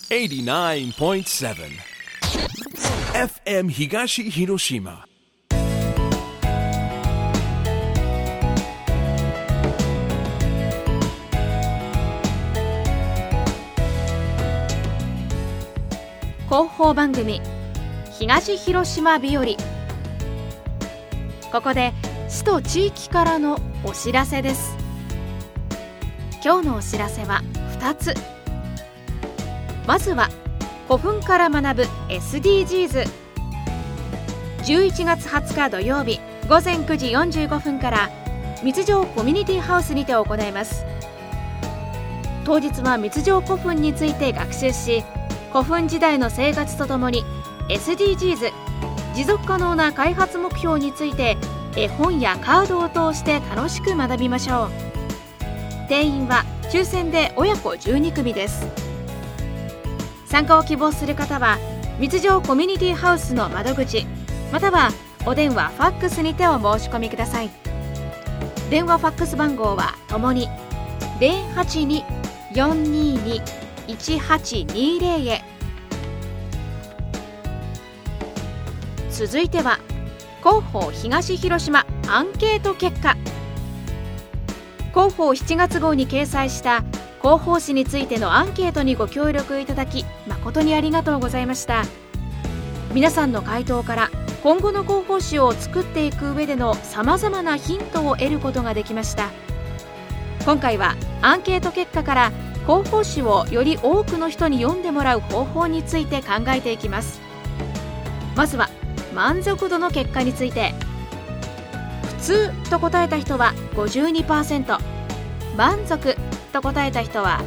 89.7 FM 東広島。 広報番組東広島日和。ここで市と地域からのお知らせです。今日のお知らせは2つ。まずは古墳から学ぶ SDGs。 11月20日土曜日午前9時45分から三条コミュニティハウスにて行います。当日は三条古墳について学習し、古墳時代の生活とともに SDGs 持続可能な開発目標について絵本やカードを通して楽しく学びましょう。定員は抽選で親子12組です。参加を希望する方は三条コミュニティハウスの窓口またはお電話ファックスにてお申し込みください。電話ファックス番号はともに 082-422-1820 へ。続いては広報東広島アンケート結果。広報7月号に掲載した広報誌についてのアンケートにご協力いただき誠にありがとうございました。皆さんの回答から今後の広報誌を作っていく上でのさまざまなヒントを得ることができました。今回はアンケート結果から広報誌をより多くの人に読んでもらう方法について考えていきます。まずは満足度の結果について。普通と答えた人は 52%、 満足と答えた人は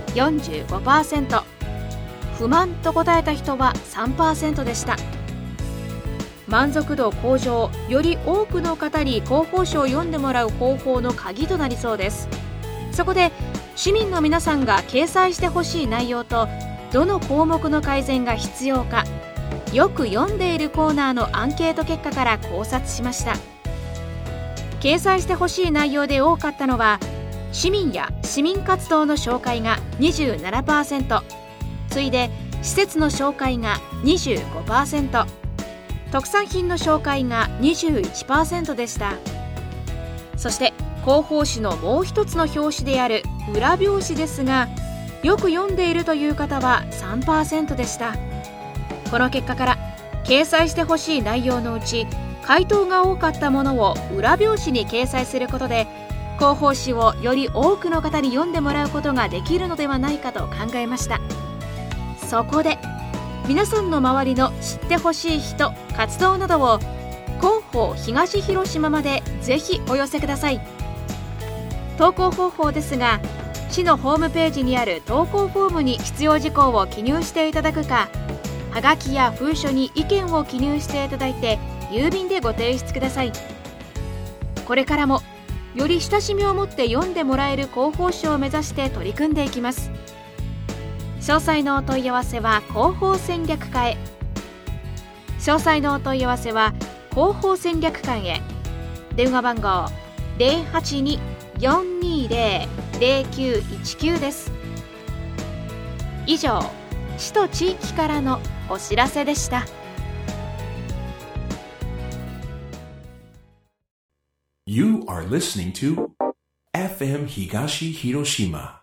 45%、 不満と答えた人は 3% でした。満足度向上、より多くの方に広報誌を読んでもらう方法の鍵となりそうです。そこで市民の皆さんが掲載してほしい内容とどの項目の改善が必要か、よく読んでいるコーナーのアンケート結果から考察しました。掲載してほしい内容で多かったのは市民や市民活動の紹介が 27%、 次いで施設の紹介が 25%、 特産品の紹介が 21% でした。そして広報誌のもう一つの表紙である裏表紙ですが、よく読んでいるという方は 3% でした。この結果から掲載してほしい内容のうち回答が多かったものを裏表紙に掲載することで広報誌をより多くの方に読んでもらうことができるのではないかと考えました。そこで皆さんの周りの知ってほしい人、活動などを広報東広島までぜひお寄せください。投稿方法ですが、市のホームページにある投稿フォームに必要事項を記入していただくか、はがきや封書に意見を記入していただいて郵便でご提出ください。これからもより親しみを持って読んでもらえる広報誌を目指して取り組んでいきます。詳細のお問い合わせは広報戦略課へ。詳細のお問い合わせは広報戦略館へ。電話番号 082-420-0919 です。以上、市と地域からのお知らせでした。 You are listening to FM 東広島